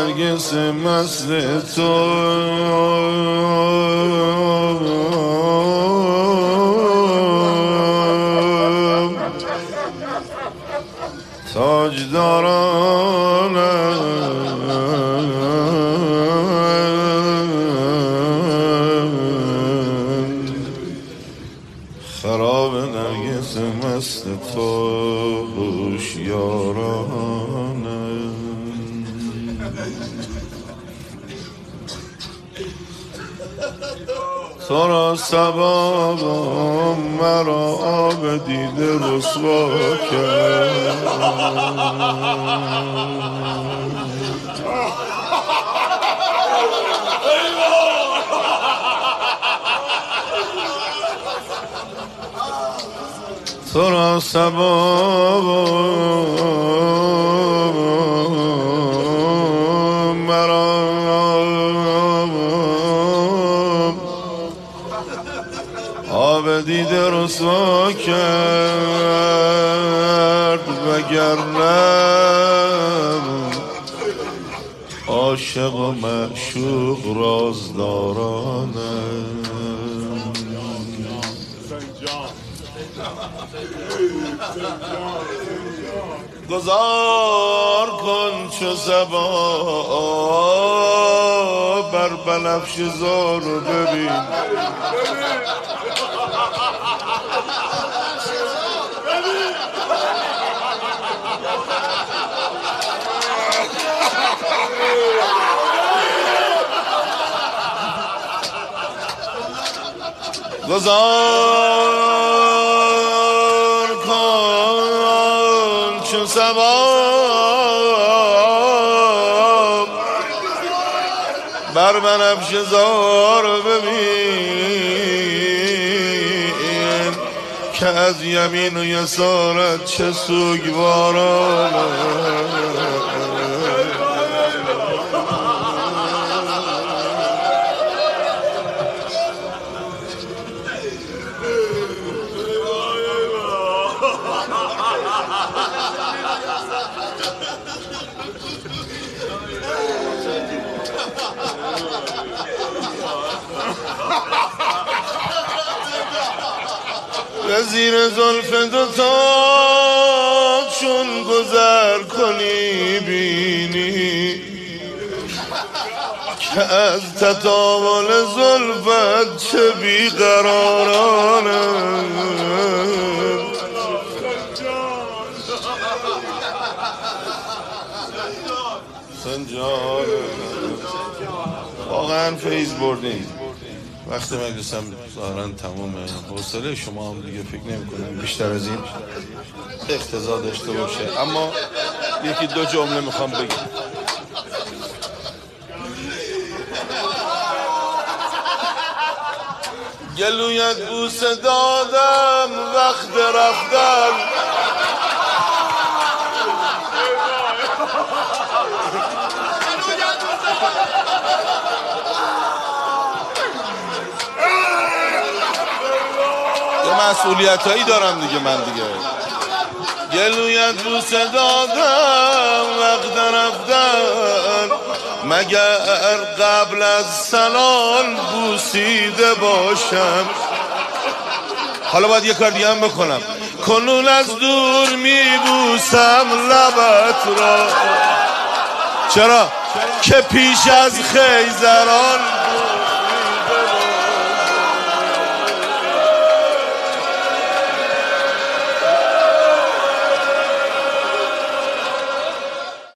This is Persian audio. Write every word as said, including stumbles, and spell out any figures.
نرگس مست تو تاجدارانه خراب نرگس مست تو هوشیارانه تو را صبا مرا آب دیده رسوا کرد تو را صبا مرا آب دیده رسوا کرد وگرنه عاشق و معشوق رازدارانه گذار کن چو صبا بر بنفش زارو ببین گذار کن چون صبا بر بنفش زار ببین که از یمین و یسارت چه سوگوارانه به زیر زلف دوتا چون گذر کنی بینی که از تطاول زلفت چه بیقرارانه سنجان واقعا فیض بردیم وقت مجلسم ظاهراً تمومه حوصله شما هم دیگه فکر نمی کنم بیشتر از این اقتضا داشته باشه اما یکی دو جمله میخوام بگم گلویت بوسه دادم وقت رفتن مسئولیت هایی دارم دیگه من دیگه گلویت بوسه دادم وقت رفتن مگر قبل از سلام بوسیده باشم حالا باید یه کار دیگه هم بکنم کنون از دور میبوسم لبت را چرا که پیش از خیزران